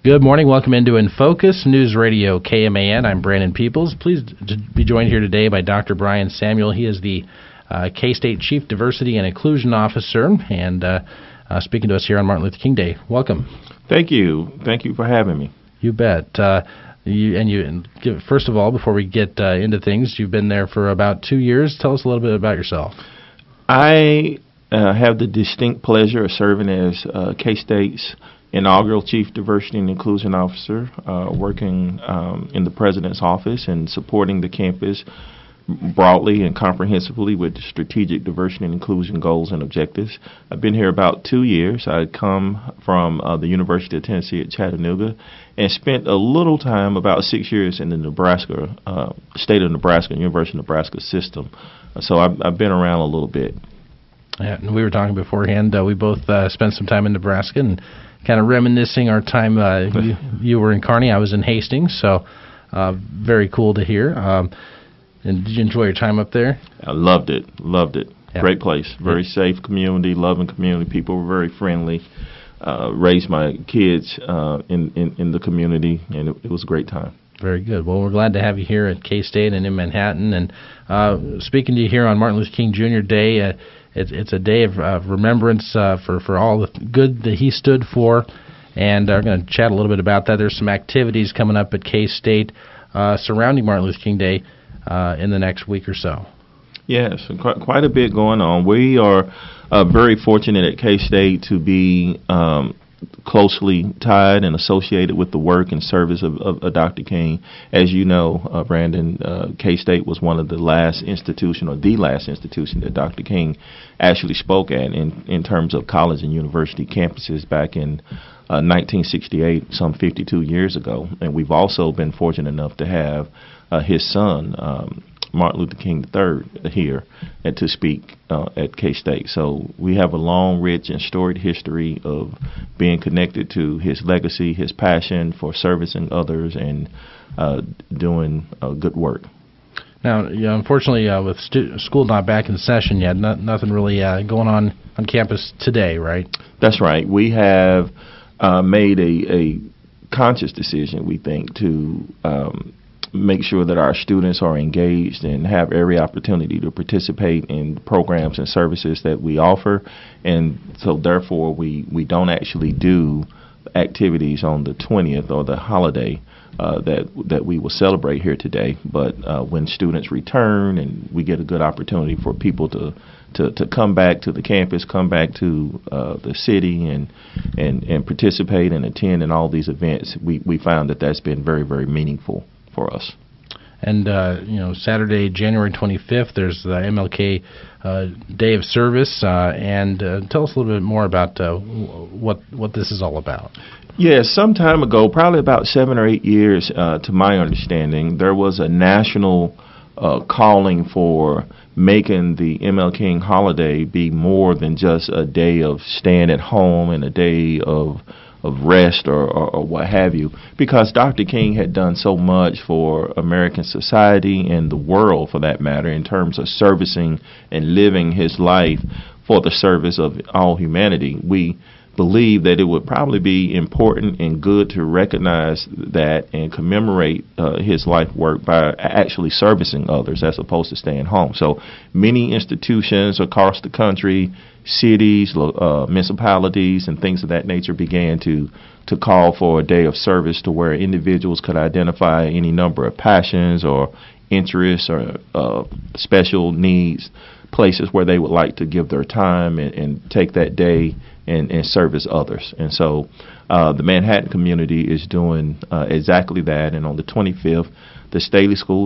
Good morning. Welcome into In Focus, News Radio KMAN. I'm Brandon Peoples. Pleased to be joined here today by Dr. Brian Samuel. He is the K-State Chief Diversity and Inclusion Officer and speaking to us here on Martin Luther King Day. Welcome. Thank you. Thank you for having me. You bet. First of all, before we get into things, you've been there for about 2 years. Tell us a little bit about yourself. I have the distinct pleasure of serving as K-State's inaugural Chief Diversity and Inclusion Officer, working in the President's office and supporting the campus broadly and comprehensively with strategic diversity and inclusion goals and objectives. I've been here about 2 years. I come from the University of Tennessee at Chattanooga and spent a little time, about 6 years, in the Nebraska, state of Nebraska, University of Nebraska system. So I've been around a little bit. Yeah, and we were talking beforehand. We both spent some time in Nebraska and kind of reminiscing our time. You were in Kearney, I was in Hastings, so very cool to hear. And did you enjoy your time up there? I loved it. Yeah. Great place. Very safe community, loving community. People were very friendly. Raised my kids in the community, and it was a great time. Very good. Well, we're glad to have you here at K-State and in Manhattan. And speaking to you here on Martin Luther King Jr. Day, it's a day of remembrance for all the good that he stood for. And we're going to chat a little bit about that. There's some activities coming up at K-State surrounding Martin Luther King Day in the next week or so. Yes, quite a bit going on. We are very fortunate at K-State to be closely tied and associated with the work and service of Dr. King. As you know, Brandon, K-State was one of the last institution, or the last institution, that Dr. King actually spoke at in terms of college and university campuses back in 1968, some 52 years ago. And we've also been fortunate enough to have his son, Martin Luther King III, here and to speak at K-State. So we have a long, rich, and storied history of being connected to his legacy, his passion for servicing others, and doing good work. Now, unfortunately, with school not back in session yet, nothing really going on campus today, right? That's right. We have made a conscious decision, we think, to make sure that our students are engaged and have every opportunity to participate in programs and services that we offer. And so therefore we don't actually do activities on the 20th or the holiday that we will celebrate here today. But when students return and we get a good opportunity for people to come back to the campus, come back to the city and participate and attend in all these events, we found that that's been very, very meaningful for us. And Saturday, January 25th, there's the MLK Day of Service, and tell us a little bit more about what this is all about. Yes, some time ago, probably about 7 or 8 years, to my understanding, there was a national calling for making the ML King holiday be more than just a day of staying at home and a day of rest or what have you, because Dr. King had done so much for American society and the world, for that matter, in terms of servicing and living his life for the service of all humanity. We believe that it would probably be important and good to recognize that and commemorate his life work by actually servicing others as opposed to staying home. So many institutions across the country, cities, municipalities, and things of that nature began to call for a day of service to where individuals could identify any number of passions or interests or special needs, places where they would like to give their time and take that day and service others. And so the Manhattan community is doing exactly that. And on the 25th, the Staley School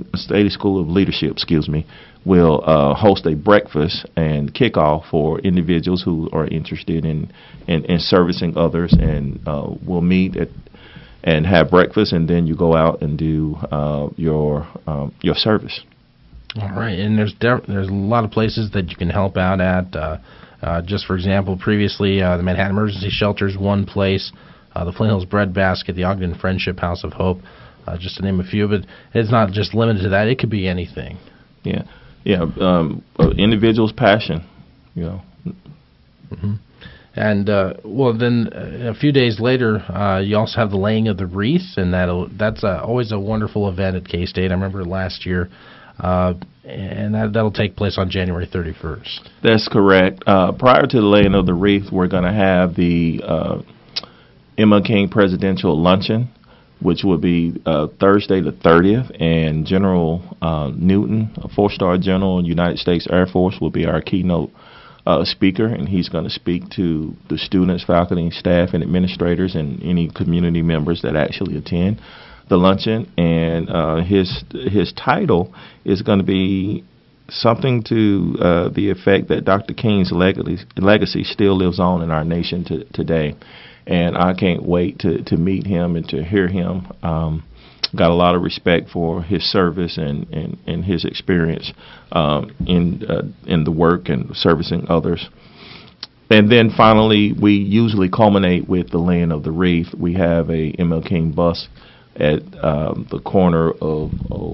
of Leadership, will host a breakfast and kickoff for individuals who are interested in servicing others, and we'll meet and have breakfast, and then you go out and do your service. All right, and there's a lot of places that you can help out at. Just for example, previously the Manhattan Emergency Shelter is one place, the Flint Hills Bread Basket, the Ogden Friendship House of Hope, just to name a few. But it's not just limited to that; it could be anything. Yeah. Individual's passion, Mm-hmm. And then a few days later, you also have the laying of the wreath, and that's always a wonderful event at K-State. I remember last year, and that'll take place on January 31st. That's correct. Prior to the laying of the wreath, we're going to have the Emma King Presidential Luncheon, which will be Thursday the 30th, and General Newton, a 4-star general in the United States Air Force, will be our keynote speaker, and he's going to speak to the students, faculty, staff, and administrators, and any community members that actually attend the luncheon. And his title is going to be something to the effect that Dr. King's legacy still lives on in our nation today. And I can't wait to meet him and to hear him. Got a lot of respect for his service and his experience in the work and servicing others. And then finally, we usually culminate with the laying of the wreath. We have a ML King bus at the corner of,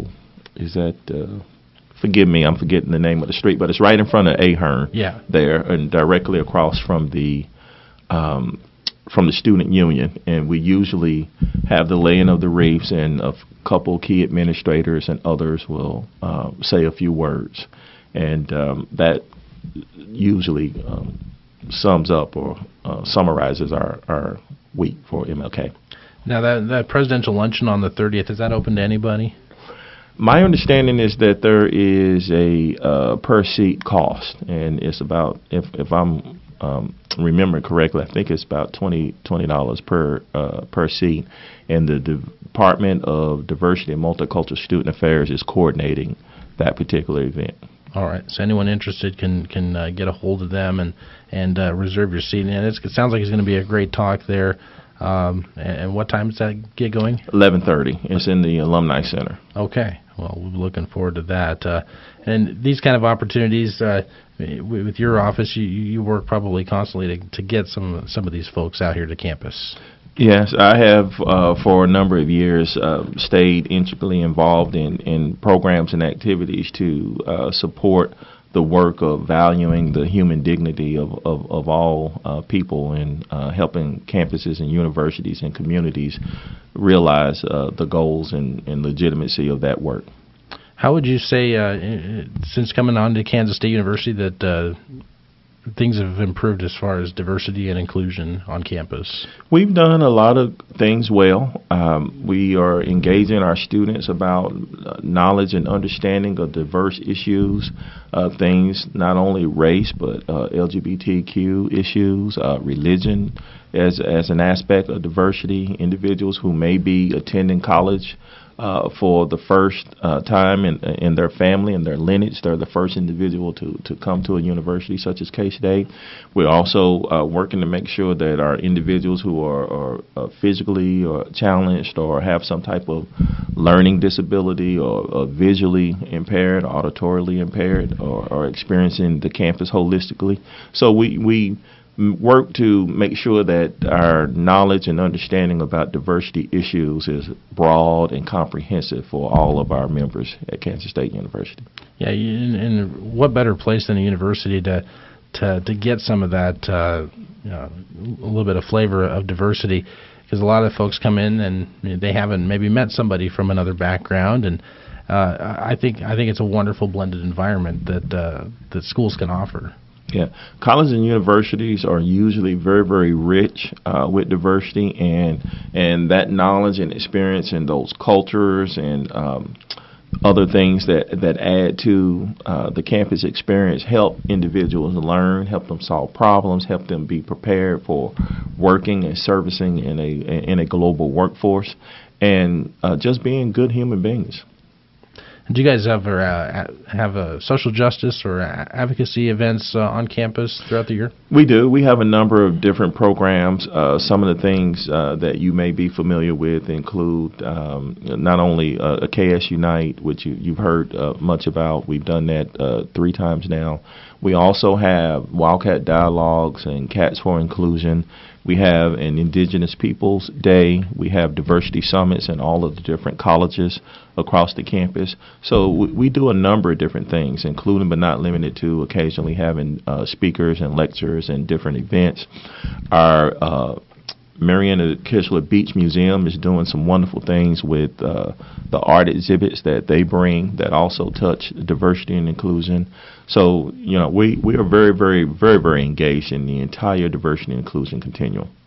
forgive me, I'm forgetting the name of the street, but it's right in front of Ahern. Yeah. There, and directly across from the student union, and we usually have the laying of the wreaths, and a couple key administrators and others will say a few words, and that usually sums up or summarizes our week for MLK. Now, that presidential luncheon on the 30th, is that open to anybody? My understanding is that there is a per seat cost, and it's about, if I'm remembering correctly, I think it's about $20 per seat, and the Department of Diversity and Multicultural Student Affairs is coordinating that particular event. All right, so anyone interested can get a hold of them and reserve your seat. And it sounds like it's going to be a great talk there. And what time does that get going? 11:30. It's in the Alumni Center. Okay. Well, we're looking forward to that. And these kind of opportunities, with your office, you work probably constantly to get some of these folks out here to campus. Yes, I have for a number of years stayed intricately involved in programs and activities to support the work of valuing the human dignity of all people, and helping campuses and universities and communities realize the goals and legitimacy of that work. How would you say, since coming on to Kansas State University, that things have improved as far as diversity and inclusion on campus? We've done a lot of things well. We are engaging our students about knowledge and understanding of diverse issues, things not only race but LGBTQ issues, religion as an aspect of diversity, individuals who may be attending college for the first time in their family and their lineage. They're the first individual to come to a university such as K-State. We're also working to make sure that our individuals who are physically or challenged or have some type of learning disability or visually impaired, auditorily impaired, or experiencing the campus holistically. So we work to make sure that our knowledge and understanding about diversity issues is broad and comprehensive for all of our members at Kansas State University. Yeah, and what better place than a university to get some of that, a little bit of flavor of diversity, because a lot of folks come in and they haven't maybe met somebody from another background, and I think it's a wonderful blended environment that schools can offer. Yeah, colleges and universities are usually very, very rich with diversity, and that knowledge and experience and those cultures and other things that add to the campus experience help individuals learn, help them solve problems, help them be prepared for working and servicing in a global workforce, and just being good human beings. Do you guys ever have social justice or advocacy events on campus throughout the year? We do. We have a number of different programs. Some of the things that you may be familiar with include not only a KS Unite, which you've heard much about. We've done that 3 times now. We also have Wildcat Dialogues and Cats for Inclusion. We have an Indigenous Peoples Day. We have diversity summits in all of the different colleges across the campus. So we do a number of different things, including but not limited to occasionally having speakers and lectures and different events. Our Marietta Kirchler Beach Museum is doing some wonderful things with the art exhibits that they bring that also touch diversity and inclusion. So, we are very, very, very, very engaged in the entire diversity and inclusion continuum.